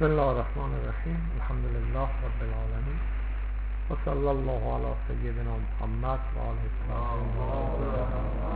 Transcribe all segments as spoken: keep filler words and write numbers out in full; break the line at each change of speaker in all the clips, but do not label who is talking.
بسم الله الرحمن الرحیم. الحمد لله رب العالمین و صلی الله علی سیدنا محمد و آله الطاهرین.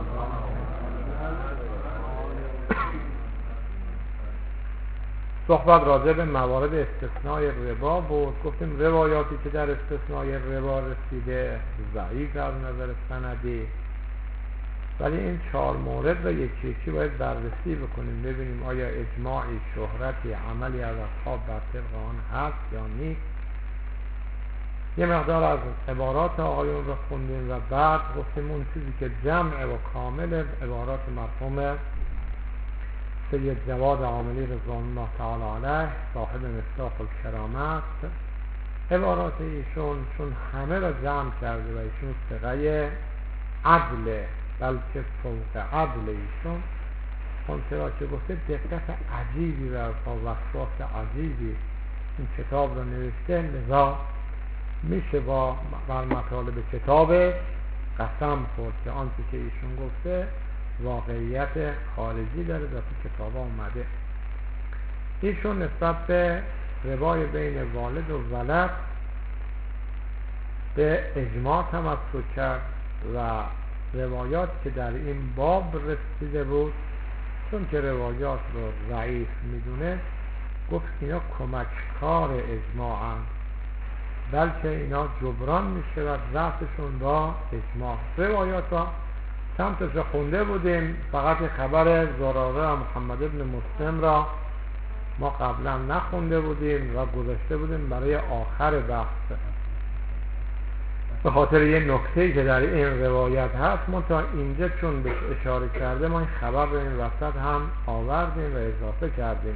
صحبت راجع به موارد استثنای ربا بود. گفتیم روایاتی که در استثنای ربا رسیده ضعیف از نظر سندی، ولی این چهار مورد رو یکی یکی باید بررسی بکنیم، ببینیم آیا اجماعی، شهرتی، عملی از اصحاب بر طبق آن هست یا نیست. یه مقدار از عبارات آقایون رو خوندیم و بعد گفتیم اون چیزی که جمع و کامل عبارات مرحوم سید جواد عاملی رضوان الله تعالی علیه صاحب مصداق الکرامه است. عبارات ایشون چون همه را جمع کرده و ایشون ثقه عدل، بلکه فوق عدل ایشون، اون چرا که گفته دقت عجیبی و با وسواس عجیبی این کتاب رو نوشته، لذا میشه با بر مطالب کتاب قسم خورد که آنچه که ایشون گفته واقعیت خارجی داره و تو کتاب اومده. ایشون نسبت به ربای بین والد و ولد به اجماع تمسک کرد و روایات که در این باب رسیده بود، چون که روایات رو ضعیف میدونه، گفت اینا کمککار اجماع هم، بلکه اینا جبران میشه و ضعفشون با اجماع. روایات ها چند تا خونده بودیم، فقط خبر زراره محمد ابن مسلم را ما قبلا نخونده بودیم و گذاشته بودیم برای آخر بحث، به خاطر یه نکته‌ای که در این روایت هست. ما تا اینجا چون بهش اشاره کرده ما این خبر رو این وسط هم آوردیم و اضافه کردیم.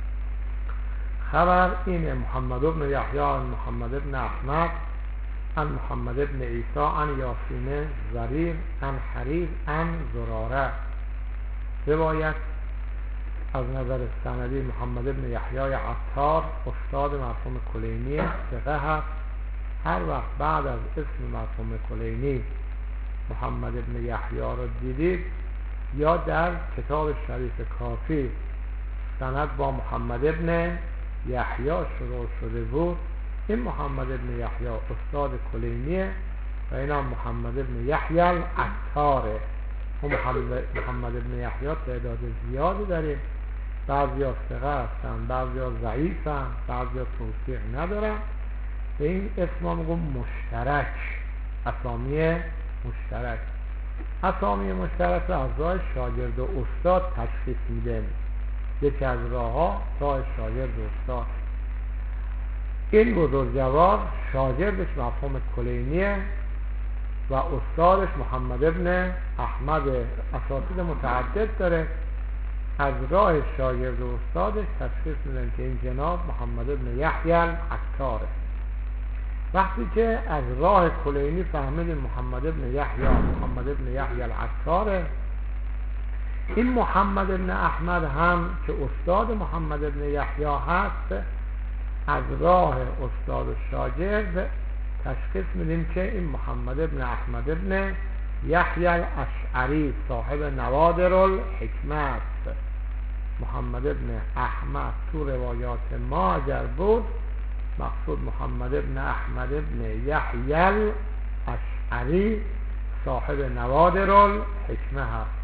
خبر این محمد ابن یحیی عن محمد ابن احمد عن محمد ابن عیسی عن یاسین زریر عن حریر عن زراره. روایت از نظر سندی محمد ابن یحیی عطار استاد مرحوم کلینی ثقه هست. هر وقت بعد از اسم مرحوم کلینی محمد ابن یحیی را دیدید، یا در کتاب شریف کافی سند با محمد ابن یحیی شروع شده بود، این محمد ابن یحیی استاد کلینیه و این هم محمد ابن یحیی العطاره. محمد, محمد ابن یحیی تعداد زیادی داریم، بعضی ها ثقه هستن، بعضی ها ضعیف هستن، بعضی ها توثیق ندارن. به این اسم ها میگم مشترک، اسامی مشترک. اسامی مشترک رو از راه شاگرد و استاد تشخیص میدن. یکی از راه ها راه شاگرد و استاد. این بزرگوار شاگردش مرحوم کلینیه و استادش محمد ابن احمد، اساتید متعدد داره. از راه شاگرد و استادش تشخیص میدن که این جناب محمد ابن یحیی العطاره. وقتی که از راه کلینی فهمیدیم محمد ابن یحیی محمد ابن یحیی العطاره، این محمد ابن احمد هم که استاد محمد ابن یحیی هست، از راه استاد و شاگرد تشخیص میدیم که این محمد ابن احمد ابن یحیی الاشعری صاحب نوادر الحکمه است. محمد ابن احمد تو روایات ما اگر بود، مقصود محمد ابن احمد ابن یحیی الاشعری صاحب نوادر الحکمه هست.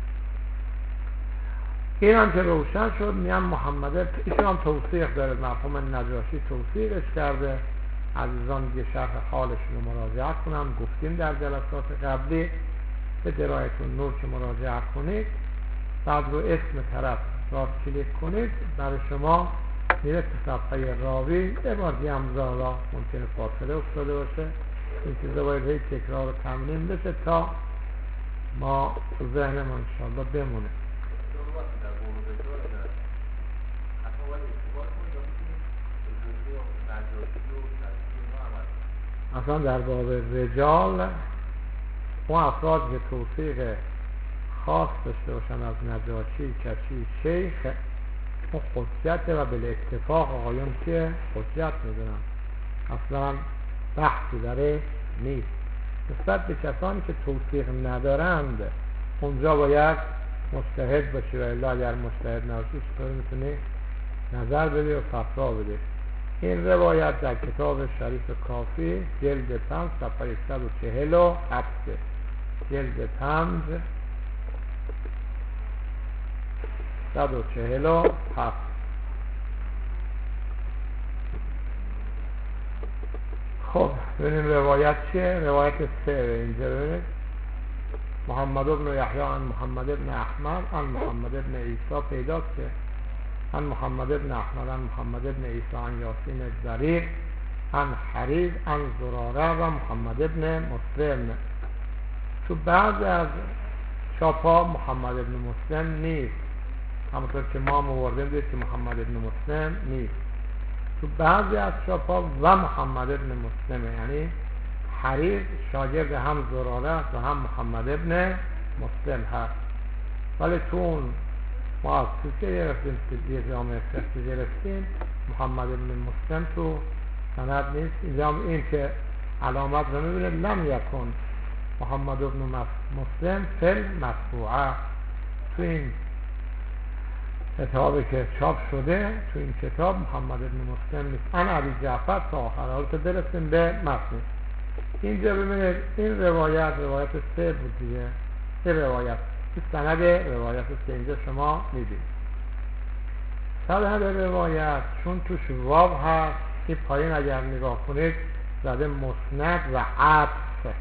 این هم که روشن شد، میان محمد ایشون هم توثیق داره، مرحوم نجاشی توثیقش کرده. عزیزان دیگه شرح حالش رو مراجعه کنم، گفتیم در جلسات قبلی، به درایتون نور که مراجعه کنید، بعد رو اسم طرف را کلیک کنید، برای شما میره تو صفحه راوی. یه بار دیگه هم زالا ممکنه فاصله افتاده باشه، این چیزا باید هی تکرار و تمرین بشه تا ما ذهنمون انشاءالله بمونه. اصلا در باب رجال اون افراد که توثیق خاص داشته باشن از نجاشی، کشی، شیخ، اون حجته و به اتفاق آقایون که حجت میدونن، اصلا بحثی داره نیست. نسبت به کسانی که توثیق ندارند اونجا باید مجتهد باشه، و الا اگر مجتهد نباشه چطور میتونه نظر بده و فتوا بده. این روایت در کتاب شریف کافی جلد پنج صفحه صد و چهل و هفت، جلد پنج صد و چهل و هفت. خب ببینیم روایت چیه. روایت سه اینجا ببینید. محمد بن یحیی عن محمد بن احمد عن محمد بن عیسی پیداست که عن محمد بن احمد عن محمد بن عیسی عن یاسین الزریر عن حریز عن زراره و محمد بن مسلم. تو بعض از چاپا محمد بن مسلم نیست، همونطور که ما موردیم دید که محمد بن مسلم نیست. تو بعضی از چاپا و محمد بن مسلمه، یعنی حریز شاگرد هم زراره است و هم محمد بن مسلم هست. ولی تو اون ما از توسیه گرفتیم که یه جامعه سختی گرفتیم محمد بن مسلم تو سند نیست. اینجا هم این که علامت رو میبینه لم یکن محمد بن مسلم فل مطبوعه. تو این کتابی که چاپ شده تو این کتاب محمد بن مسلم نیست. ان ابی جعفر تا آخر. حالا که برسیم به متن. اینجا ببینید این روایت روایت سه بود دیگه، سه روایت. این سند روایت سه اینجا شما میدید. سند روایت چون توش واو هست، این پایین اگر نگاه کنید زده مسند و عطف.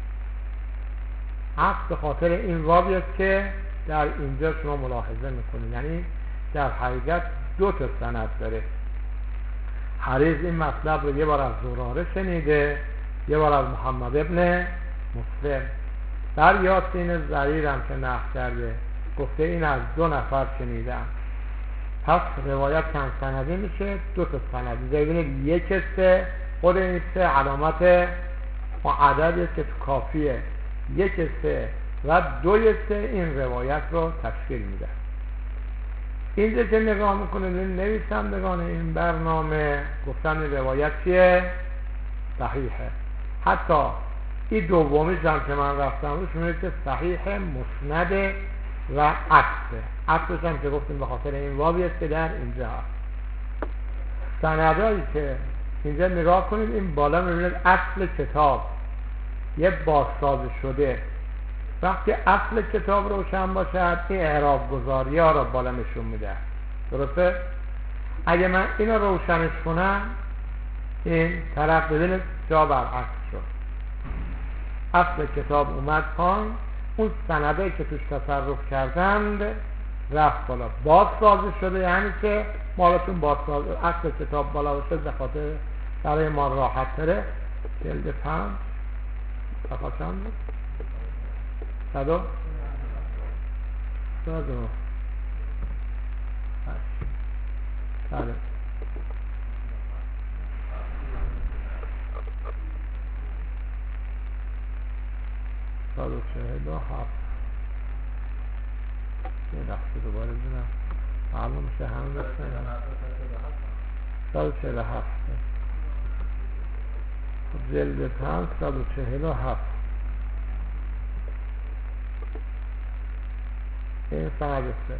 عطف به خاطر این واوی است که در اینجا شما ملاحظه میکنید، یعنی در حقیقت دو تا سند داره. حریز این مطلب رو یه بار از زراره شنیده، یه بار از محمد ابن مسلم. در یاسین زریر هم که نقل کرده گفته این از دو نفر شنیدم. پس روایت چند سندی میشه؟ دو تا سند. ببینید یک سه، خود این سه علامت عددی است که تو کافیه. یک سه و دوی سه این روایت رو تشکیل میده. اینجا که نگاه میکنید نویسندگان این برنامه گفتن این روایت چیه؟ صحیحه. حتی این دومیش هم که من رفتم روش میگه که صحیح مسند و عطفه. عطفش هم که گفتیم به خاطر این واوی است که در اینجا هست. سندایی که اینجا نگاه کنید این بالا میبینید اصل کتاب یه بازسازی شده. وقتی اصل کتاب روشن باشد این اعراب گذاری ها رو بالا نشون میده. درسته؟ اگه من اینو روشنش کنم این طرف ببینید جا برعکس شد. اصل کتاب اومد پایین، اون سندایی که توش تصرف کردند رفت بالا. بازسازی شده، یعنی که مالتون بازسازی اصل کتاب بالا بشه به خاطر برای ما راحت تره. جلد پنج صفحه چند بود؟ صدو؟ صدو بله صد و چهل و هفت. یه لحظه دوباره بینم معلوم میشه همین بسته صد و چهل و هفت جلد پنج صد و چهل و هفت. این سند سه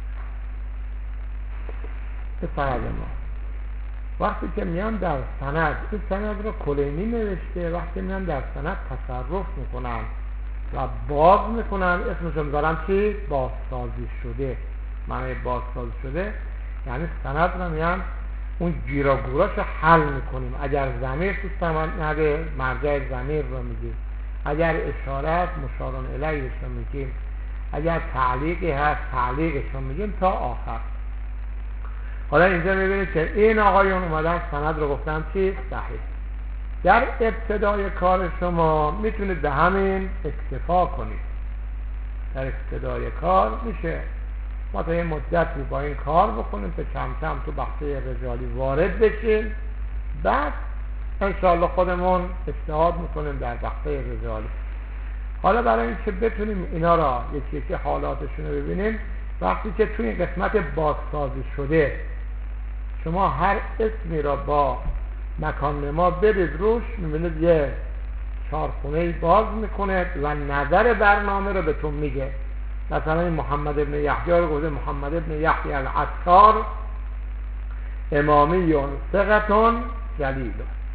این سند ما. وقتی که میان در سند این سند رو کلینی نوشته، وقتی میان در سند تصرف میکنن و باز میکنن اسمشون میذارن چی؟ بازسازی شده. معنی بازسازی شده یعنی سند رو میان اون گیراگوراش حل میکنیم. اگر ضمیر تو سند نده مرجع ضمیر رو میگیم، اگر اشارت مشارون الیهش رو میگیم، اگر تعلیقی هست تعلیقش رو میگیم تا آخر. حالا اینجا میبینید که این آقایون اومدن سند رو گفتن چی؟ صحیح. در ابتدای کار شما میتونید به همین اکتفا کنید. در ابتدای کار میشه ما تا یه مدتی با این کار بکنیم که کم کم تو بحثه رجالی وارد بشیم، بعد انشاءالله خودمون اجتهاد میکنیم در بحثه رجالی. حالا برای اینکه بتونیم اینا را یکی یکی حالاتشون رو ببینیم، وقتی که توی این قسمت بازسازی شده شما هر اسمی را با مکان نما برید روش میبینید یه چارخونه باز میکنه و نظر برنامه رو بهتون میگه. مثلا این محمد ابن یحیی رو گفته محمد ابن یحیی العطار امامیون ثقتون جلیل.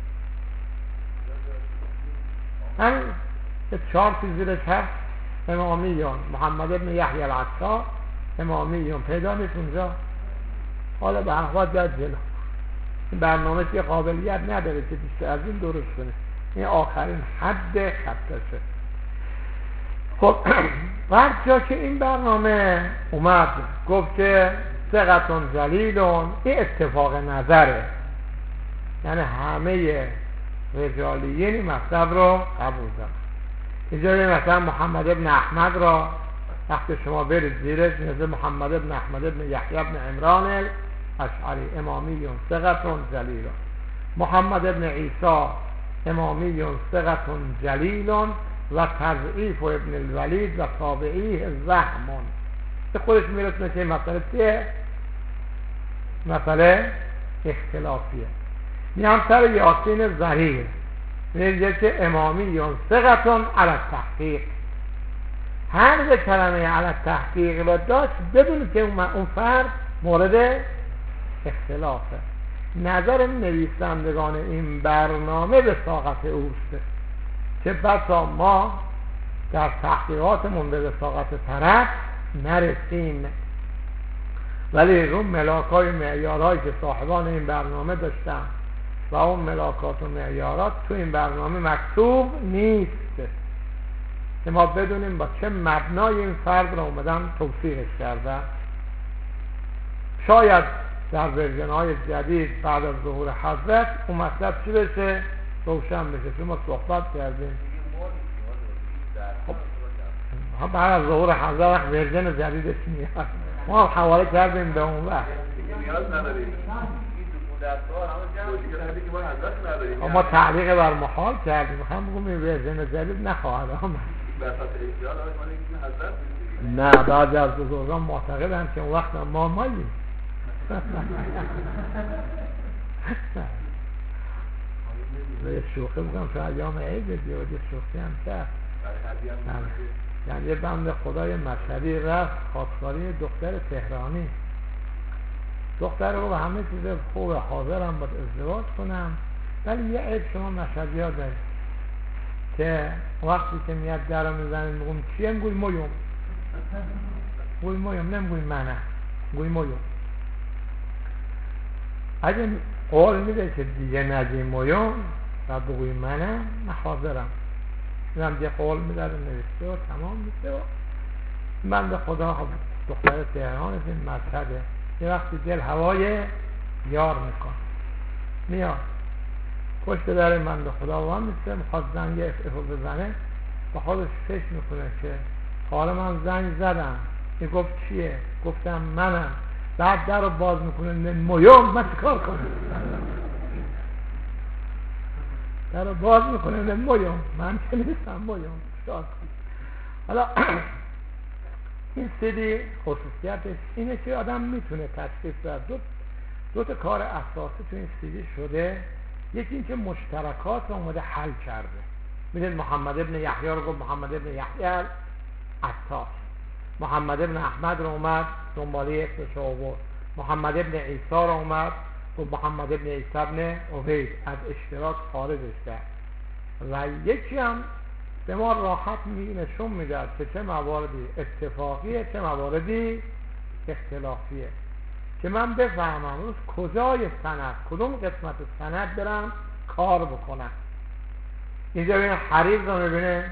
همین چهار چیز زیرش هست. امامیون محمد ابن یحیی العطار، امامیون پیدا نیست اونجا. حالا به احوال باید جلو. این برنامه که قابلیت نداره که بیشتر از این درست کنه. این آخرین حد خطشه. خب هر جا که این برنامه اومد گفت که ثقتون جلیلون، این اتفاق نظره، یعنی همه رجالیین این مطلب رو قبول دارن. اینجا مثلا محمد ابن احمد را وقتی شما برید زیرش مثل محمد ابن احمد ابن یحیی ابن عمران الاشعری امامیون ثقتون جلیلون، محمد ابن عیسی امامیون ثقتون جلیلون و تضعیف و ابن الولید و تابعی وهمون. به خودش میرسونه که این مسئله چیه؟ مسئله اختلافیه. میام سر یاسین ظهیر میگه که امامیون ثقتون علی التحقیق، هر به کلمه علی التحقیق و داشت بدون که اون فرد مورد اختلافه. نظر نویسندگان این برنامه به ساقط اوست که بسا ما در تحقیقاتمون به وثاقت طرف نرسیم، ولی رو ملاکای معیارهایی که صاحبان این برنامه داشتن و اون ملاکات و معیارات تو این برنامه مکتوب نیست که ما بدونیم با چه مبنای این فرد را اومدن توصیحش کردن. شاید در ورژن‌های جدید بعد از ظهور حضرت اون مطلب چی بشه؟ روشن بشه. چون ما صحبت کردیم خب بعد از ظهور حضرت ورژن جدیدش میاد، ما حواله کردیم به اون وقت. ما تعلیق بر محال کردیم، هم بگم این ورژن جدید نخواهد آمد. نه بعضی از بزرگان معتقدن که اون وقت ما ماییم. به شوخی بگم تو ایام عید دیو دی شوخی هم کرد. یعنی یه بند خدای مشهدی رفت خواستگاری دختر تهرانی. دختر رو به همه چیز خوب حاضرم باید ازدواج کنم، ولی یه عیب شما مشهدی ها دارید که وقتی که میاد در رو میزنید میگم چیه؟ میگوی مویم گوی مویم نمیگوی منه گوی مویم. اگه قول میده که دیگه نگی مویم و بگوی منه من حاضرم، اینم دیگه قول میده رو نوشته و تمام میشه و من به خدا دختر تهران از این مشهده یه وقتی دل هوای یار میکن میاد پشت در من به خدا وام میسته میخواد زنگ افعفو بزنه با خودش فکر میکنه که حالا من زنگ زدم این گفت چیه؟ گفتم منم. بعد در رو باز میکنه مویم من چیکار کنم؟ در رو باز میکنه مویم من که نیستم مویم چیکار کنم؟ حالا این سیدی خصوصیتش اینه که آدم میتونه تشخیص بده دو, دو تا کار اساسی تو این سیدی شده. یکی این که مشترکات رو اومده حل کرده. میدونید محمد ابن یحیی رو گفت محمد ابن یحیی العطار، محمد ابن احمد رو اومد دنباله اسمش آورد، محمد ابن عیسی رو اومد و محمد ابن عیسی ابن عبید از اشتراک خارجش کرد. و یکی هم به ما راحت می نشون میده که چه مواردی اتفاقیه چه مواردی اختلافیه، که من بفهمم روز کجای سند کدوم قسمت سند برم کار بکنم. اینجا ببین حریف رو میبینه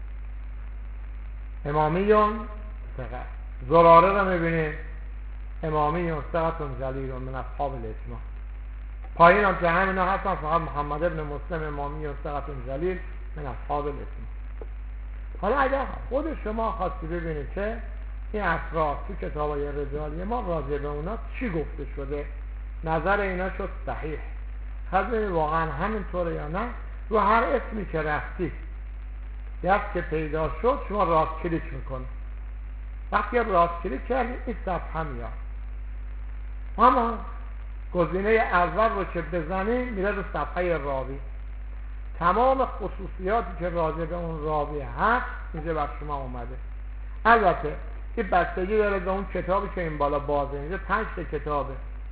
امامیون ثقه، زراره رو میبینه امامیون ثقتون جلیلون من اصحاب الاجماع. پایین هم که همینا هستن فقط محمد ابن مسلم امامیون ثقتون جلیل من اصحاب الاجماع. حالا اگر خود شما خواستی ببینید که این اطراف تو کتابای رجالی ما راجع به اونا چی گفته شده، نظر اینا شد صحیح، خواهد واقعا همینطوره یا نه، رو هر اسمی که رفتی دست که پیدا شد شما راست کلیک میکنی. وقتی راست کلیک کردی این صفحه میاد، اما گزینه اول رو که بزنی میره رو صفحه راوی. تمام خصوصیاتی که راجع به اون راوی هست اینجا بر شما اومده. البته این بستگی داره به اون کتابی که این بالا بازه. اینجا پنج تا کتابه،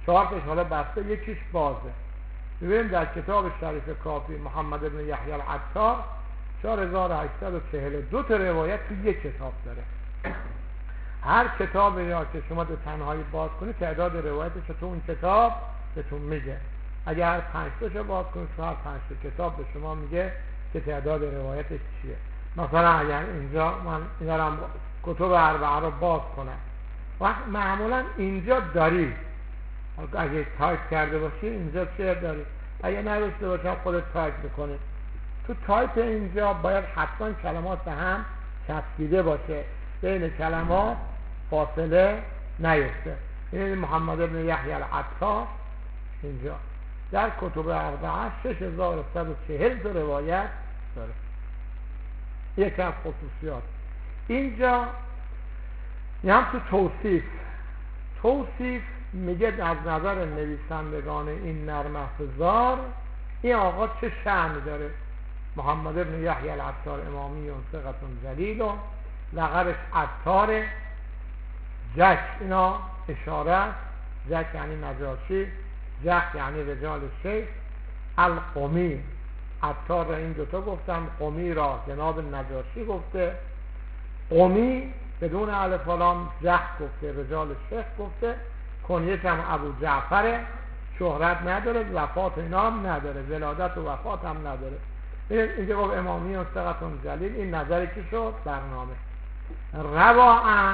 چهار تاش حالا بسته، یکیش بازه. ببینیم در کتاب شریف کافی محمد ابن یحیی العطار چهار هزار و هشتصد و چهل و دو تا روایت تو یک کتاب داره. هر کتاب یا که شما به تنهایی باز کنید تعداد روایتش تو اون کتاب بهتون میگه. اگر هر پنج تاشو باز کنید تو هر پنج تا کتاب به شما میگه که تعداد روایتش چیه. مثلا اگر اینجا من اینا رو کتب اربعه رو باز کنم، وقت معمولا اینجا داری، اگه تایپ کرده باشی اینجا چه داری، اگه نداشته باشم خودت تایپ میکنی. تو تایپ اینجا باید حتما کلمات به هم چسبیده باشه، بین کلمات فاصله نیفته. این محمد ابن یحیی العطار اینجا در کتب اربعه شش هزار و صد و چهل تا روایت داره. یک از خصوصیات اینجا یعنی تو توصیف توصیف میگه از نظر نویسندگان این نرم افزار این آقا چه شأنی داره. محمد ابن یحیی العطار امامی ثقة جلیل و لقبش عطاره. جک اینا اشاره، جک یعنی نجاشی، جک یعنی رجال شیخ. القمی، عطار را این دوتا گفتم، قمی را جناب نجاشی گفته، قمی بدون الف و لام، جک گفته، رجال شیخ گفته. کنیش هم ابو جعفره، شهرت نداره، وفات اینا هم نداره، ولادت و وفات هم نداره. اینجا گفت امامی و ثقة جلیل. این نظری که شد برنامه رواعا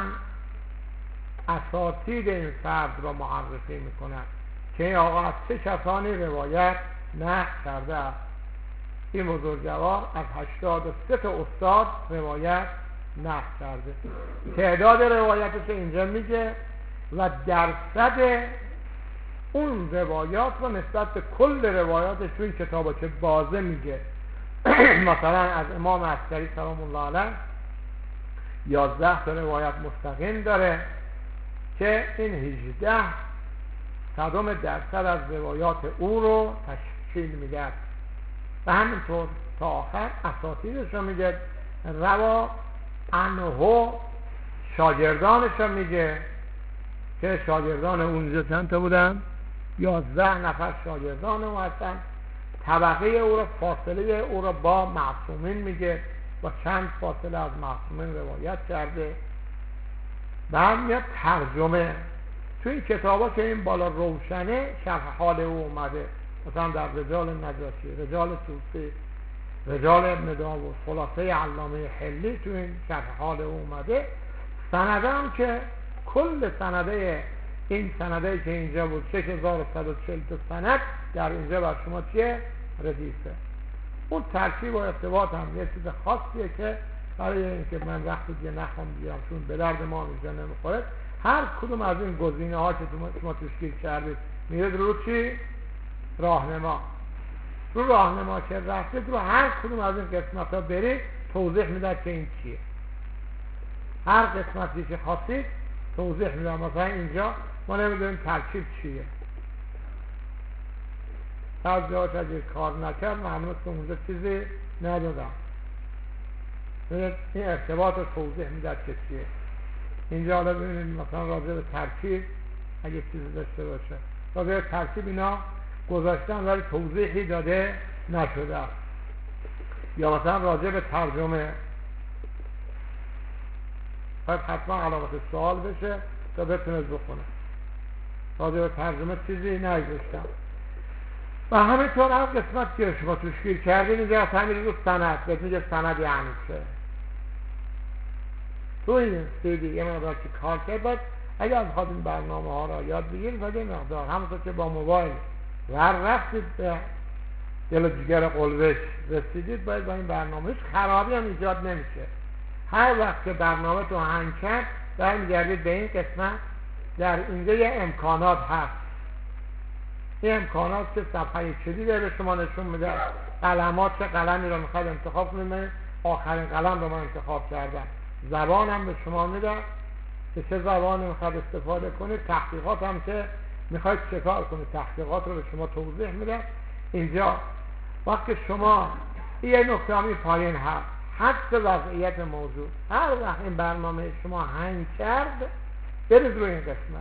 اساتید این فرد را معرفی میکنن که این آقا از چه کسانی روایت نقل کرده است. این بزرگوار از هشتاد و سه تا استاد روایت نقل کرده. تعداد روایتش اینجا میگه و درصد اون روایات رو نسبت به کل روایاتش تو این کتابچه بازه میگه. مثلا از امام عسکری سلام الله علیه یازده تا روایت مستقیم داره که این هجده صدم درصد از روایات او رو تشکیل میده و همینطور تا آخر اساتیدش رو میگه. روا عنه شاگردانش رو میگه که شاگردان اونجا چند تا بودن؟ یازده نفر شاگردان او هستن. طبقه او رو، فاصله او رو با معصومین میگه و چند فاصله از معصومین روایت کرده. بعد میاد ترجمه. تو این کتابا که این بالا روشنه شرح حال او اومده، مثلا در رجال نجاشی، رجال توسی، رجال ابن داوود، خلاصه علامه حلی تو این شرح حال او اومده. سنده هم که کل سنده این سنده که اینجا بود شش هزار و صد و چهل تا سند در اینجا بر شما چیه؟ ردیفه. اون ترکیب و ارتباط هم یه چیز خاصیه که برای اینکه من وقتی دیگه نخوام بیارم چون به درد ما اینجا نمیخوره، هر کدوم از این گزینه ها که شما تشکیل کردید میرد رو چی؟ راهنما. رو راهنما که رفتید رو هر کدوم از این قسمت ها برید توضیح میداد که این چیه. هر قسمتی که خواستید توضیح میدم. مثلا اینجا ما نمیدونیم ترکیب چیه، از جاش اگه کار نکرد معلومه که اونجا چیزی ندادم. این ارتباط رو توضیح میداد که چیه. اینجا حالا ببینید مثلا راجع به ترکیب اگه چیزی داشته باشه، راجع به ترکیب اینا گذاشتن ولی توضیحی داده نشده. یا مثلا راجع به ترجمه باید حتما علامت سوال بشه تا بتونید بخونه. راجع به ترجمه چیزی نگذاشتم. و همینطور هم قسمت که شما تشکیل کردید اینجا از همین رو سند بهت میگه سند یعنی چه. تو این سیدی یه مقدار که کار کرد باید اگر از خواهد این برنامه ها را یاد بگیرید باید این مقدار همونطور که با موبایل ور رفتید به دل و جگر قلبش رسیدید باید با این برنامه هیچ خرابی هم ایجاد نمیشه. هر وقت که برنامه تو هنگ کرد برمیگردید به این قسمت. در اینجا یه امکانات هست. این امکانات که صفحه کلیدی به شما نشون میده قلمات چه قلمی رو میخواد انتخاب کنید. آخرین قلم رو من انتخاب کردم. زبان هم به شما میده که چه زبانی میخواد استفاده کنید. تحقیقات هم که میخواید چه کار کنید تحقیقات رو به شما توضیح میده. اینجا وقتی شما یه نکته همی پایین هست حدس وضعیت موضوع، هر وقت این برنامه شما هنگ کرد برید روی این قسمت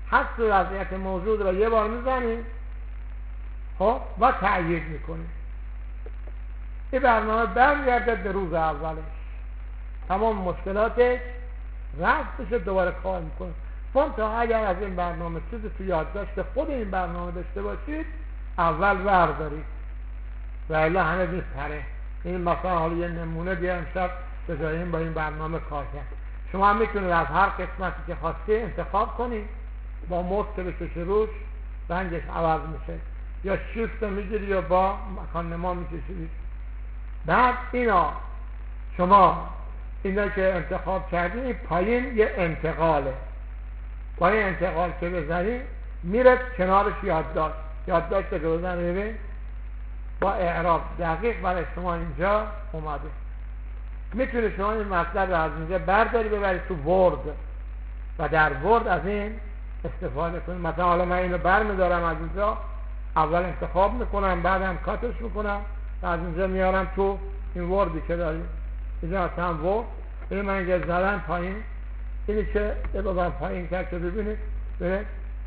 حذف وضعیت موجود را یه بار میزنید خب و تأیید میکنید. این برنامه برمیگرده به روز اولش، تمام مشکلاتش رفت بشه، دوباره کار میکنه. فون تا اگر از این برنامه چیزی تو یادداشت خود این برنامه داشته باشید اول بردارید و الا همه میپره. این مثلا حالا یه نمونه بیارم شب به جای این با این برنامه کار کرد. شما هم میتونید از هر قسمتی که خواستی انتخاب کنید، با موس که بکشه روش رنگش عوض میشه، یا شیفت میگیری یا با مکان نما میکشید. بعد اینا شما اینا که انتخاب کردین پایین یه انتقاله، با این انتقال که بزنید میره کنارش یادداشت، یادداشت که بزنید ببین با اعراب دقیق برای شما اینجا اومده. میتونه شما این مطلب رو از اینجا برداری ببرید تو ورد و در ورد از این استفاده کنید. مثلا حالا من اینو برمیدارم از اینجا، اول انتخاب میکنم بعدم کاتش میکنم و از اینجا میارم تو این وردی که داریم. اینجا مثلا ورد این من اینجا زدم پایین، اینی که یه بابا پایین کرد که ببینید ببینید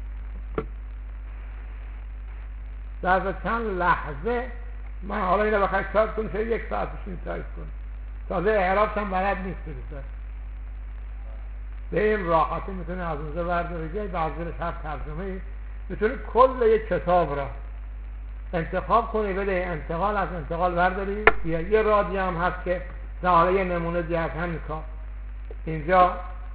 در چند لحظه من حالا اینو بخواید تایپ کنید که یک ساعت بشین تایپ کنید، تازه اعرابش هم بلد نیستید. به این راحتی میتونه از اونجا بردارید بعضیش هر ترجمه میتونه کل یک کتاب را انتخاب کنید، بده انتقال از انتقال بردارید. یا یه رادی هم هست که در حالا یه نمونه دیگه از همین کار اینجا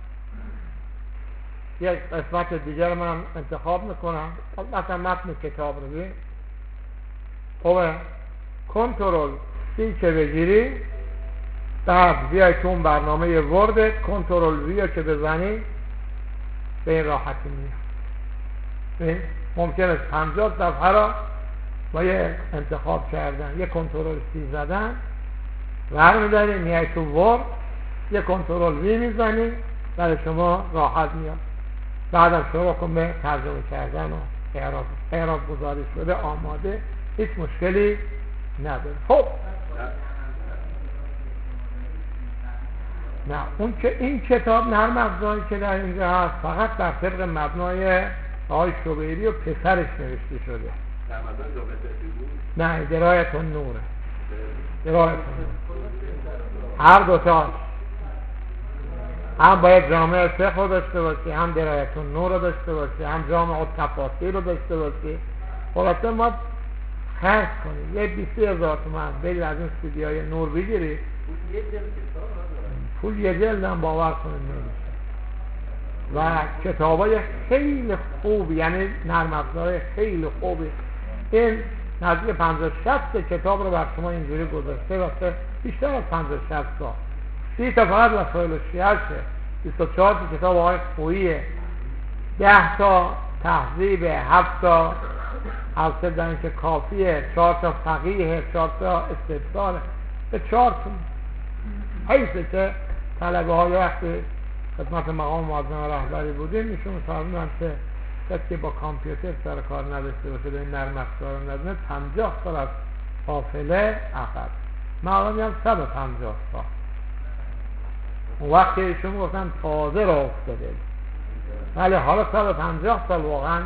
یک قسمت دیگر من انتخاب میکنم، مثلا متن کتاب رو بید خب کنترل سی که بگیری بعد بیای تو اون برنامه ورد کنترل وی که بزنی به این راحتی میاد. ممکنه پنجاه صفحه را با یه انتخاب کردن یه کنترل سی زدن برمیداری میای تو ورد یه کنترل وی میزنی برای شما راحت میاد. بعدم شروع کن به ترجمه کردن و اعراب اعراب گذاری شده آماده، هیچ مشکلی نداره. خب نه اون که این کتاب نرم افزاری که در اینجا هست فقط بر طبق مبنای آقای شبیری و پسرش نوشته شده. نه درایت النوره، درایت النور هر دوتاش هم باید جامعه فقه رو داشته باشی، هم درایت النور رو داشته باشی، هم جامعه تفاصیل رو داشته باشی. خلاصه ما خرج کنیم یه بیست هزار تومن برید از این سیدیای نور بگیرید، پول یه جلد هم باور کنید نمیشه. و کتابای خیلی خوب، یعنی نرم افزارهای خیلی خوبی. این نزدیک پنجاه شصت کتاب رو بر شما اینجوری گذاشته واسه بیشتر از پنجاه شصت سال. سی تا فقط وسایل شیعشه، بیست و چهار تا کتاب آقای خوییه، ده تا تهذیب، هفت تا حوصله دارن که کافیه، چهار تا فقیه، چهار تا استفساره. به چهار تا حیثه که طلبه های وقتی خدمت مقام معظم رهبری بودیم ایشون فرمودن که کسی که با کامپیوتر سر کار نداشته باشه به این نرم افزار ندونه پنجاه سال از قافله عقب. من الان میگم صد و پنجاه سال. اون وقت که ایشون گفتن تازه راه افتاده، ولی حالا صد و پنجاه سال واقعا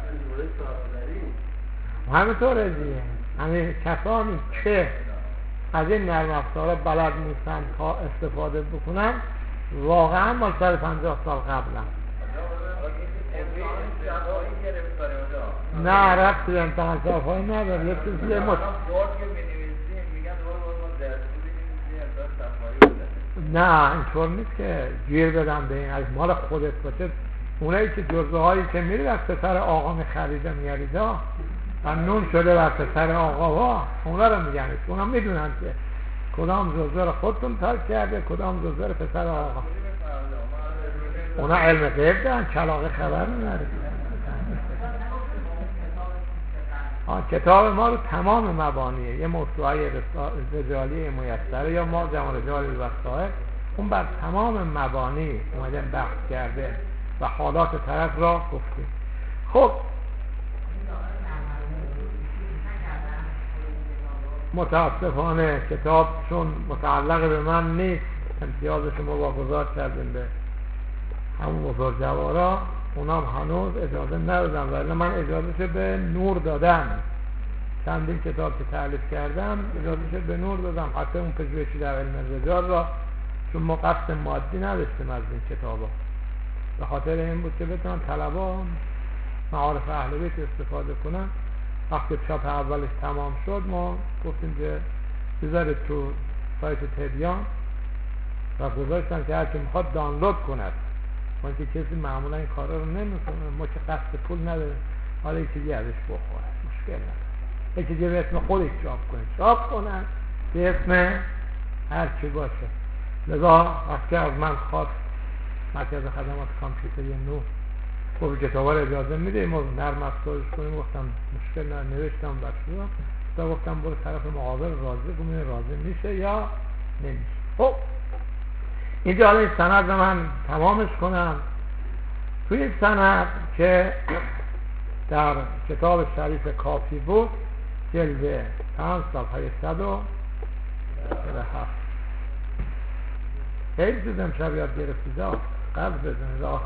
همینطوره دیگه. همین کسانی که از این نرم افزارها بلد نیستن تا استفاده بکنن واقعا ما صد و پنجاه سال قبلن. نه رفتی به امتحان صافایی نداره. یه چیزی مش... نه اینطور نیست که گیر بدم به این از مال خودت باشه. اونایی که جزوه هایی که میری از پسر آقا میخریده میارید و نون شده بر پسر آقا ها اونا رو میگن، اونا میدونن که کدام جزوه رو خودتون تایپ کرده کدام جزوه رو پسر آقا. اونا علم غیب دارن، کلاغه خبر میاره. کتاب ما رو تمام مبانیه یه موضوعی رجالی میسره یا ما جمع رجالی وسائل، اون بر تمام مبانی اومدن بحث کرده و حالات طرف را گفتیم. خب متاسفانه کتاب چون متعلق به من نیست، امتیاز شما واگذار کردیم به همون بزرگوارا، اونام هنوز اجازه ندادم، ولی من اجازه به نور دادم. چندین کتاب که تألیف کردم اجازه به نور دادم، حتی اون پژوهشی در علم رجال را، چون ما قصد مادی نداشتیم از این کتابا، به خاطر این بود که بتونن طلبا معارف اهل بیت استفاده کنن. وقتی چاپ اولش تمام شد ما گفتیم که بذارید تو سایت تبیان و گذاشتن که هر کی میخواد دانلود کند، چون که کسی معمولا این کارا رو نمیکنه، ما که قصد پول نداریم، حالا یکی دیگه ازش بخوره مشکل نداره، یکی دیگه به اسم خودش چاپ کنه چاپ کنن به اسم هر چی باشه. لذا وقتی از من خواست مرکز خدمات کامپیوتری نو خب کتابا رو اجازه میده ما نرم افزارش کنیم، گفتم مشکل نداره، نوشتم بچه‌ها تا گفتم برو طرف مقابل راضی کنیم، راضی میشه یا نمیشه. خب اینجا حالا این سند رو من تمامش کنم. توی این سند که در کتاب شریف کافی بود جلد پنج صفحه صد و هفت خیلی چیز امشب یاد گرفتید قبل بزنید آه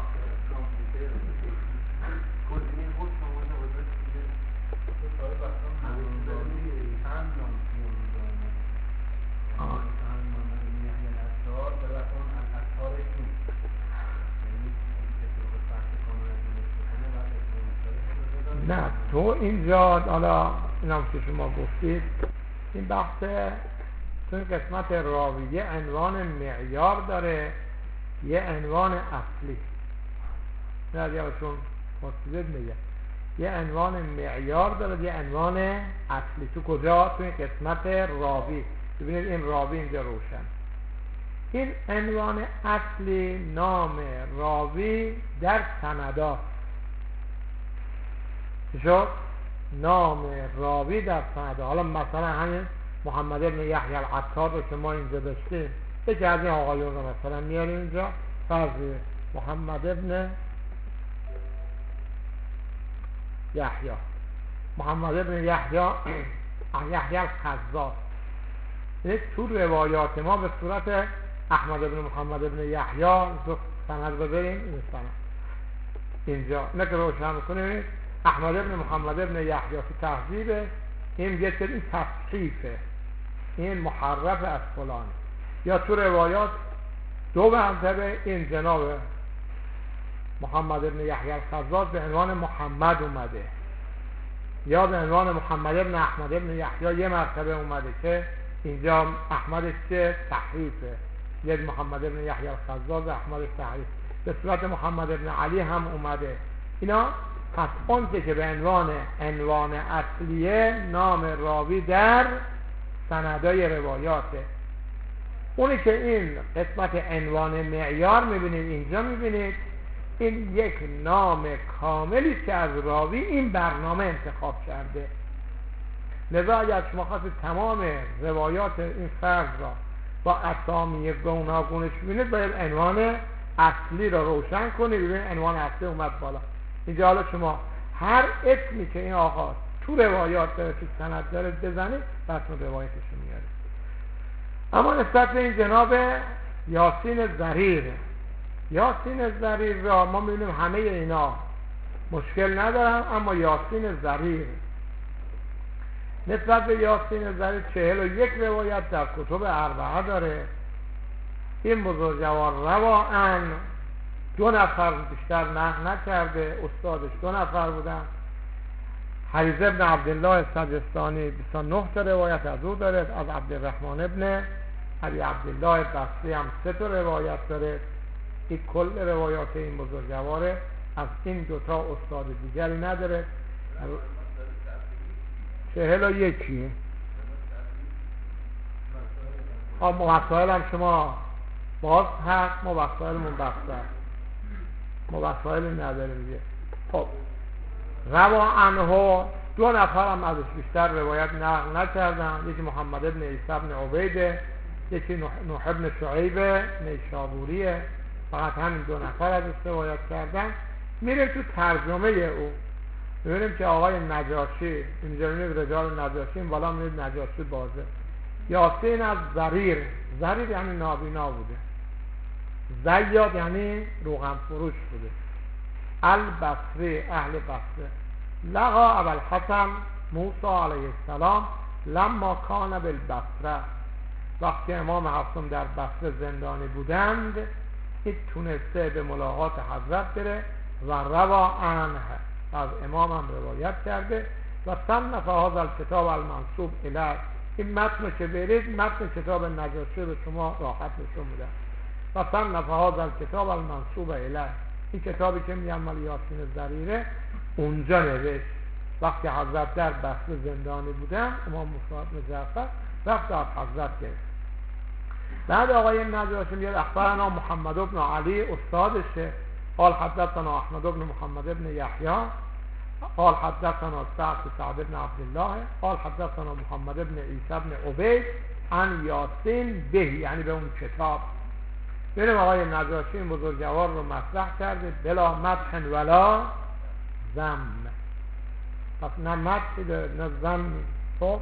نه تو اینجا حالا اینم که شما گفتید این بحث تو این قسمت راویه عنوان معیار داره، یه عنوان اصلی نه دیگه چون مصیبت میگه یه عنوان معیار داره، یه عنوان اصلی. تو کجا؟ تو این قسمت راوی. ببینید این راوی اینجا روشن. این عنوان اصلی نام راوی در سندات شد، نام راوی در سند. حالا مثلا همین محمد ابن یحیی العطار رو که ما اینجا داشتیم، یکی از این آقایون رو مثلا میاریم اینجا، فرض محمد ابن یحیی محمد ابن یحیی یحیی الخزاز. تو روایات ما به صورت احمد ابن محمد ابن یحیی سند رو بریم این سند اینجا نه که روشن میکنیم احمد ابن محمد ابن یحیی فی تهذیب، این میگه که این تصحیفه، این محرف از فلان. یا تو روایات دو مرتبه این جناب محمد ابن یحیی الخزاز به عنوان محمد اومده، یا به عنوان محمد ابن احمد ابن یحیی یه مرتبه اومده که اینجا احمدش چه تحریفه، یک محمد ابن یحیی الخزاز احمدش تحریف. به صورت محمد ابن علی هم اومده. اینا پس اون که به عنوان عنوان اصلیه نام راوی در سندای روایاته. اونی که این قسمت عنوان معیار میبینید اینجا میبینید این یک نام کاملی که از راوی این برنامه انتخاب کرده. لذا اگر شما خواستید تمام روایات این فرد را با اسامی گوناگونش ببینید باید عنوان اصلی را روشن کنید. ببینید عنوان اصلی اومد بالا. اینجا حالا شما هر اسمی که این آقا تو روایات داره تو سند داره بزنید براتون روایتش رو میارید. اما نسبت به این جناب یاسین ضریر، یاسین ضریر را ما میبینیم همه اینا مشکل ندارن، اما یاسین ضریر نسبت به یاسین ضریر چهل و یک روایت در کتب اربعه داره. این بزرگوار رواعن دو نفر بیشتر نقل نکرده، استادش دو نفر بودن. حریز ابن عبدالله سجستانی بیست و نه تا روایت از او داره، از عبدالرحمن ابن علی عبدالله بصری هم سه تا روایت داره. این کل روایات این بزرگواره، از این دوتا استاد دیگری نداره. چهل و یکی ما مسائل هم شما باز هست، ما مسائلمون بسته ما مسائل نداریم دیگه. خب روا عنه دو نفر هم ازش بیشتر روایت نقل نکردن، یکی محمد ابن عیسی ابن عبیده، یکی نوح ابن شعیب نیشابوریه. فقط همین دو نفر ازش روایت کردن. میریم تو ترجمه او میبینیم که آقای نجاشی اینجا میبینیم رجال نجاشی، این بالا میبینیم نجاشی بازه. یاسین از ضریر، ضریر یعنی نابینا بوده، زیاد یعنی روغن فروش بوده. البصری اهل بصره. لقا ابوالحسن موسی علیه السلام لما کان بالبصره، وقتی امام هفتم در بصره زندانی بودند این تونسته به ملاقات حضرت بره و روا عنه، از امام هم روایت کرده و صنف هذا الکتاب المنسوب الیه. این متن که برید متن کتاب نجاشی به شما راحت نشون میدن. و صنف هذا الکتاب المنسوب الیه، این کتابی که میگن مال یاسین ضریره اونجا نوشت وقتی حضرت در بصره زندانی بودن. امام موسی بن جعفر رفت از حضرت گرفت. بعد آقای نجاشی میاد اخبرنا محمد بن علی استادشه، قال حدثنا احمد بن محمد بن یحیی قال حدثنا سعد سعد بن عبدالله قال حدثنا محمد بن عیسی بن عبید عن یاسین به، یعنی به اون کتاب. ببینیم آقای نجاشی این بزرگوار رو مطرح کرده بلا مدح ولا ذم. پس نه مدحی داره نه ذمی. خب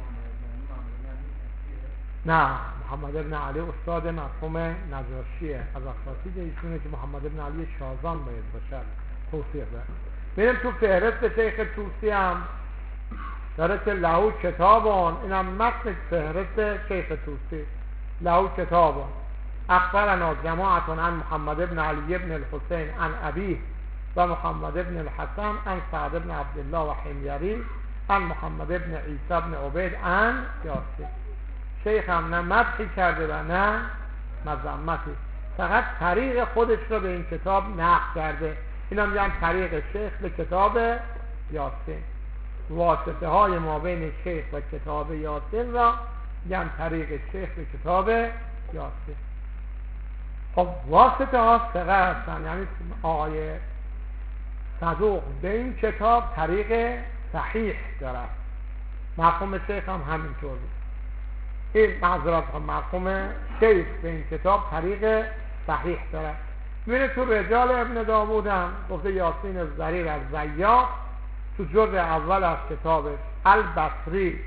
نه، محمد بن علی استاد مرحوم نجاشیه، از اساتید ایشونه که محمد بن علی شازان باید باشد توصیف داره. ببینیم تو فهرست شیخ توسی هم داره که لهو کتابان، این هم متن فهرست شیخ توسی. لهو کتابان اخبرنا جماعتون عن محمد بن علی بن الحسین عن ابیه و محمد بن الحسن عن سعد بن عبدالله و حمیری عن محمد بن عیسی بن عبید عن یاسین. شیخ هم نه مدحی کرده و نه مذمتی، فقط طریق خودش رو به این کتاب نقل کرده. این هم میگن طریق شیخ به کتاب یاسین. واسطه های ما بین شیخ و کتاب یاسین را میگن طریق شیخ به کتاب یاسین. خب واسطه ها سقه هستن، یعنی آقای صدوق به این کتاب طریق صحیح دارد. مرحوم شیخ هم همینطور بود. این معذرت هم مرحوم شیخ به این کتاب طریق صحیح دارد. میره تو رجال ابن داوود هم گفته یاسین ضریر از زیاد تو جزء اول از کتابش البصری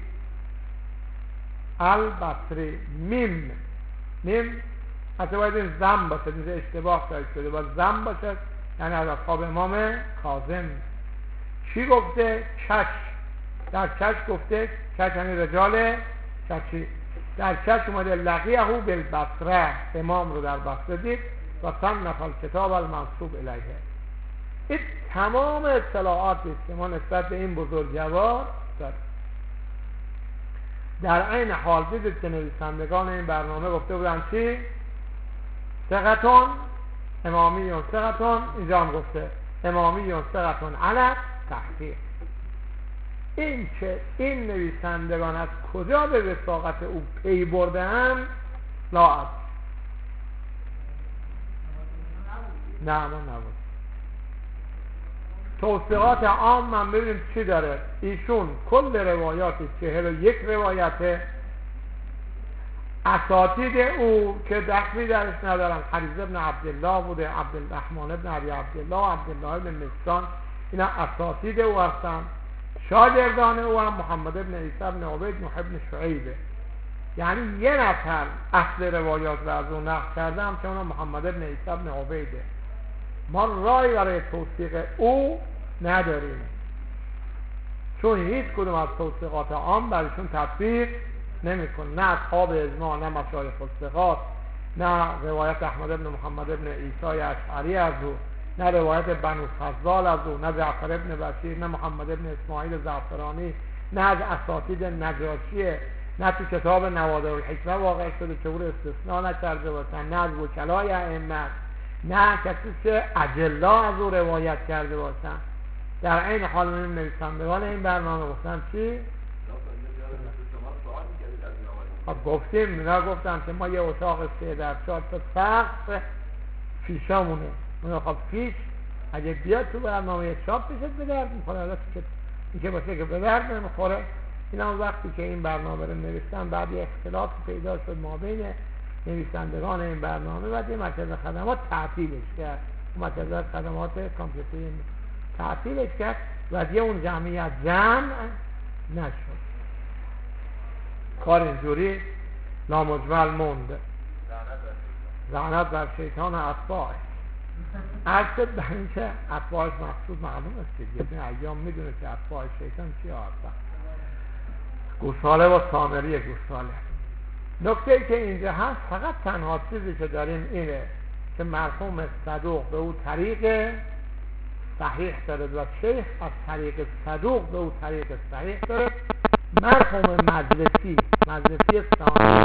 البصری میم میم حتی باید این زم باشه، اینجا اشتباه داشت شده باید زم باشه، یعنی از اصحاب امام کاظم. چی گفته؟ کش. در کش گفته کش یعنی رجال کشی. در کش اومده لقیه بالبصره، امام رو در بصره دید و صنف الکتاب المنسوب الیه. این تمام اطلاعاتی که ما نسبت به این بزرگوار داریم. در این حال دیدید که نویسندگان این برنامه گفته بودن چی؟ ثقتون امامیون ثقتون، اینجا هم گفته امامیون ثقتون علی تحقیق. این که این نویسندگان از کجا به وثاقت او پی برده‌اند لا ادری. نه ما نبود. توثیقات عام من ببینیم چی داره. ایشون کل روایاتی چهل و یک روایته، اساتید او که دخلی درش ندارن حریز ابن عبدالله بوده، عبدالرحمن ابن عبی عبدالله و عبدالله ابن مسکان، اینا اساتید او هستن. شاگردان او هم محمد ابن عیسی ابن عبید محب ابن شعیبه، یعنی یه نفر اصل روایات رو از اون نقل کرده هم که اونم محمد ابن عیسی ابن عبیده. ما رای برای توثیق او نداریم، چون هیچ کدوم از توثیقات عام برایشون تطبیق نمی‌کنه، نه اصحاب اجماع، نه مشایخ الثقات، نه روایت احمد ابن محمد ابن عیسی اشعری از او، نه روایت بنو فضال از او، نه جعفر ابن بشیر، نه محمد ابن اسماعیل زعفرانی، نه از اساتید نجاشیه، نه تو کتاب نوادر الحکمه واقع شده که او رو استثناء نکرده باشن، نه از وکلای ائمه، نه کسی که اجلا از او روایت کرده باشن. در این حال من نویسندگان این برنامه گفتن چی؟ خب گفتیم اینا گفتن که ما یه اتاق سه در چهار تا سقف فیشامونه، من خب فیش اگه بیاد تو برنامه چاپ بشه به درد میخوره، حالا که این که باشه که به درد نمیخوره. این هم وقتی که این برنامه رو نوشتن بعد یه اختلاف پیدا شد ما بین نویسندگان این برنامه و یه مرکز خدمات تعطیلش کرد، مرکز خدمات کامپیوتری تعطیلش کرد و دیگه اون جمعیت جمع نشد. کار اینجوری نامجمل موند. لعنت بر شیطان اتباع. عرض شد در این که اتباعش مقصود معلوم است که یه ایام میدونه که اتباع شیطان چی هستن. گوساله و سامری گوساله. نکته ای که اینجا هست فقط تنها چیزی که داریم اینه که مرحوم صدوق به او طریق صحیح داره و شیخ از طریق صدوق به او طریق صحیح داره. مرحوم مجلسی مجلسی ثانی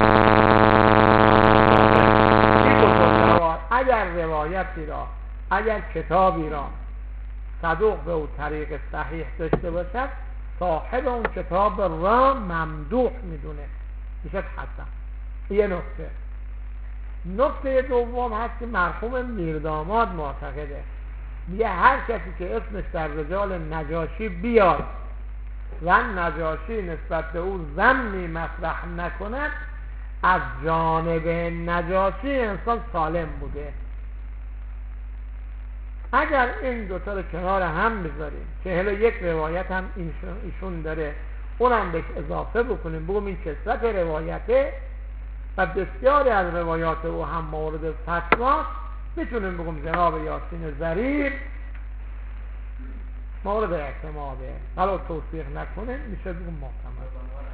اگر روایتی را اگر کتابی را صدوق به او طریق صحیح داشته باشد صاحب اون کتاب را ممدوح میدونه میشه حسن. یه نکته. نکته دوم هست که مرحوم میرداماد معتقده میگه هر کسی که اسمش در رجال نجاشی بیاد و نجاشی نسبت به او ذمی مطرح نکند از جانب نجاشی انسان سالم بوده. اگر این دوتا رو کنار هم بذاریم که هلا یک روایت هم ایشون داره اونم بهش اضافه بکنیم بگم این کثرت روایته و بسیاری از روایات او هم مورد فتوا میتونیم بگم جناب یاسین ضریر مورد اعتماده حالا توصیح نکنه میشه بگم محتمل.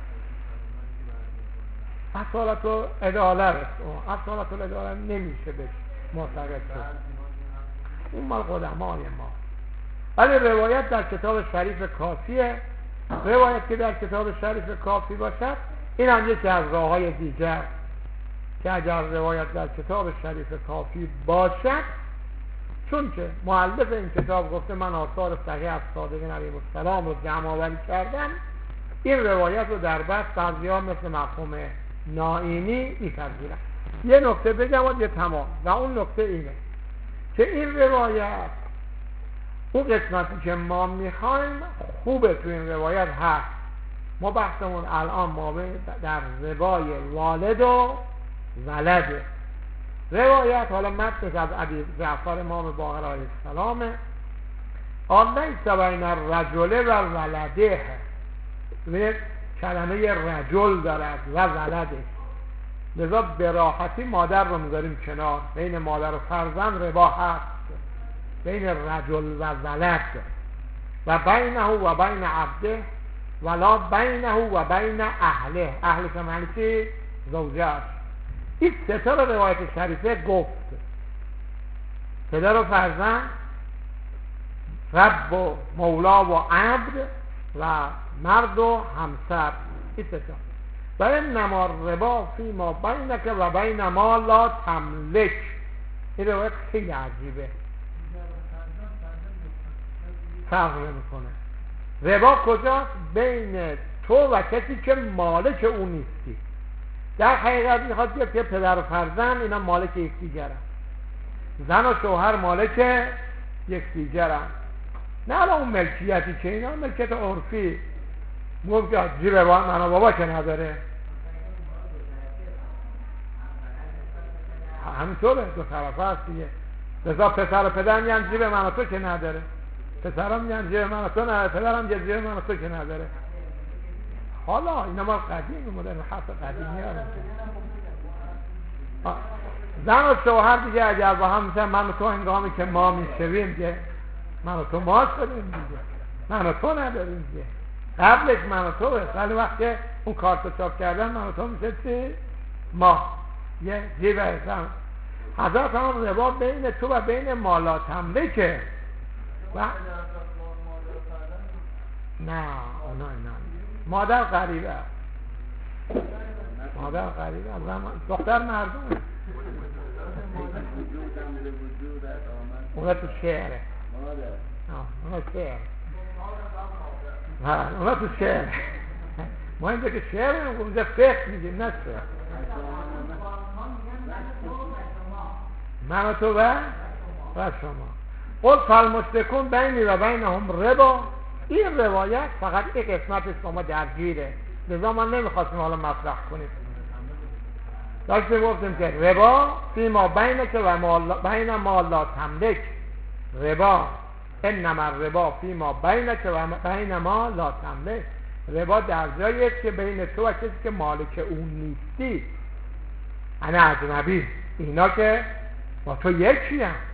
اصالت و اداله است اصالت و اداله نمیشه بهش معتقد شد اون مال قدمای ما. ولی روایت در کتاب شریف کافیه. روایت که در کتاب شریف کافی باشد این هم یکی از راه های دیگر که اگر روایت در کتاب شریف کافی باشد چون که مؤلف این کتاب گفته من آثار صحیح از صادقین علیهم السلام رو جمع آوری کردم این روایت رو در بحث بعضی‌ها مثل مرحوم نائینی می‌پذیرن. یه نکته بگم و یه تمام و اون نکته اینه که این روایت اون قسمتی که ما میخوایم خوبه تو این روایت هست. ما بحثمون الان ما در روای والد و ولده روایت حالا متنش از ابی جعفر امام باقر علیه السلام آلیس بین الرجل و ولده و کلمه رجل دارد و ولده لذا به راحتی مادر رو میذاریم کنار بین مادر و فرزند ربا هست بین رجل و ولد و بینه و بین عبده ولا بینه و بین اهله اهل که معنی چی؟ زوجه است. این سه تا روایت شریفه گفت پدر و فرزند رب و مولا و عبد و مرد و همسر این سه تا و این نما ربا فی ما بینک و بین ما لا تملک. این روایت خیلی عجیبه فرق نمیکنه. ربا کجاست؟ بین تو و کسی که مالک اون نیستی. در حقیقت میخواد بگه که پدر و فرزند اینا مالک یکدیگرن زن و شوهر مالک یکدیگرن نه الان اون ملکیتی که اینا ملکیت عرفی میگم که جیب من و بابا که نداره همینطوره دو طرفه هست دیگه. لذا پسر و پدر میگن جیب من و تو که نداره پسرم میگن جیب من و تو نداره پدرم میگن جیب من و تو که نداره. حالا اینا ما قدیم مدرن حرف قدیمی هست. زن و شوهر دیگه اگر با هم میشن من و تو هنگامی که ما میشویم دیگه من و تو ما شدیم دیگه من و تو نداریم دیگه قبلش من و تو بست ولی وقتی اون کارت چاپ کردن من و تو میشه چی؟ ما یه جیب هستم حضرت هم ربا بین تو و بین مالا تملکه و نه اونا نه مادر غریبه مادر غریبه دختر مردم اونا تو شعره اونا شعر اونا تو شعر ما اینجا که شعر اونجا فقه میگیم نه شعر من و تو و و شما قل فالمشرکون بینی و بینهم ربا. این روایت فقط یک قسمتش با ما درگیره لذا ما نمیخواستیم حالا مطرح کنیم. داشتیم گفتیم که ربا فی ما بینک و بین ما لا تملک ربا انما ربا فی ما بینک و بین ما لا تملک ربا در جایی که بین تو و کسی که مالک اون نیستی انا اجنبی اینا که با تو یکی هم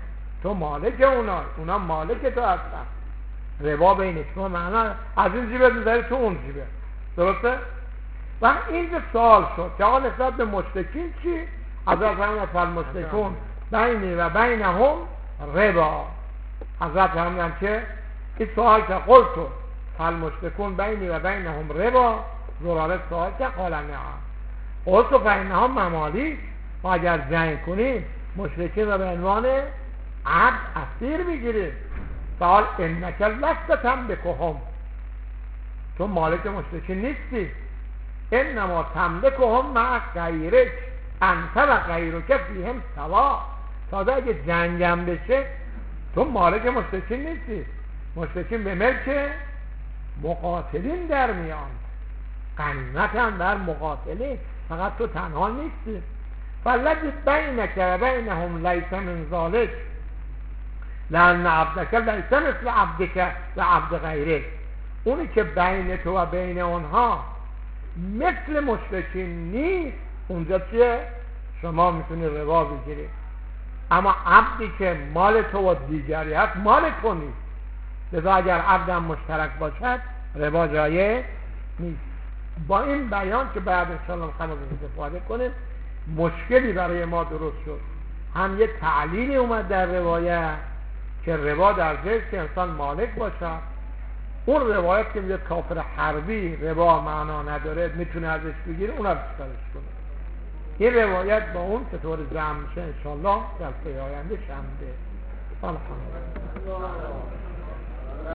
تو مالک اونای، اونا مالک تو هستن. ربا بین شما معنا از این جیبه میذاری تو اون جیبه، درسته؟ و اینجا سوال شد که آقا نسبت به مشرکین چی؟ حضرت فرمودند فالمشرکون بینی و بینهم ربا. حضرت فرمودند که این سوال که قلت فالمشرکون بینی و بینهم ربا، زراره سوال که قال نعم قلت فانها ممالیک، ما اگر جنگ کنیم مشرکین رو به عنوان عبد اسیر میگیریم. سوال انک لست تملکهم، تو مالک مشرکین نیستی. انما تملکهم مع غیرک انت و غیرک فیهم سوا. تازه اگه جنگم بشه تو مالک مشرکین نیستی، مشرکین به ملک مقاتلین در میان، غنیمت هم در مقاتلین، فقط تو تنها نیستی. فالذی بینک و بینهم لیس من ذلک لأن عبدک لیس مثل عبدک و عبد غیرک. اونی که بین تو و بین اونها مثل مشرکین نیست، اونجا چیه؟ شما میتونی ربا بگیری. اما عبدی که مال تو و دیگری هست مال تو نیست، لذا اگر عبدم مشترک باشد ربا جایه نیست. با این بیان که بعد انشاءالله میخوایم استفاده کنیم، مشکلی برای ما درست شد. هم یه تعلیلی اومد در روایت که ربا در جایش که انسان مالک باشد. اون روایت که میگه کافر حربی ربا معنا نداره میتونه ازش بگیره، اون رو بشکارش کنه. این روایت با اون چطور جمع میشه انشاءالله در آینده شنبه. الحمدلله.